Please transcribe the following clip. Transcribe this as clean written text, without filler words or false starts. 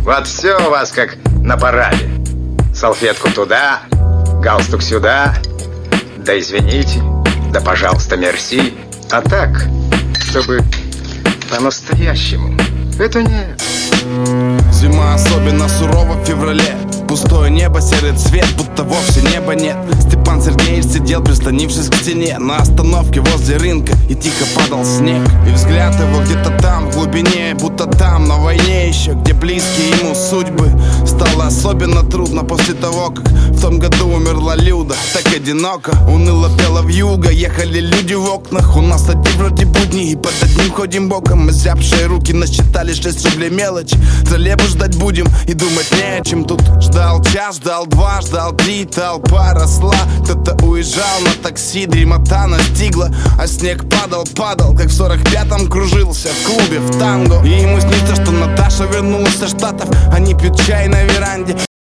Вот все у вас как на параде. Салфетку туда, галстук сюда. Да извините, да пожалуйста, мерси. А так, чтобы по-настоящему, это нет. Зима особенно сурова в феврале. Пустое небо, серый цвет, будто вовсе неба нет. Степан Сергеевич сидел, прислонившись к стене на остановке возле рынка, и тихо падал снег. И взгляд его где-то там, в глубине, будто там, на войне еще, где близкие ему судьбы. Стало особенно трудно после того, как в том году умерла Люда. Так одиноко, уныло пела вьюга. Ехали люди в окнах, у нас одни вроде будни, и под одним ходим боком. Озябшие руки насчитали 6 рублей мелочи. Троллейбус ждать будем и думать не о чем. Тут ждал час, ждал два, ждал три, толпа росла. Кто-то уезжал на такси, дремота настигла. А снег падал, как в 45-м кружился в клубе в танго. И ему снится, что Наташа вернулась со Штатов. Они пьют чай на веранде,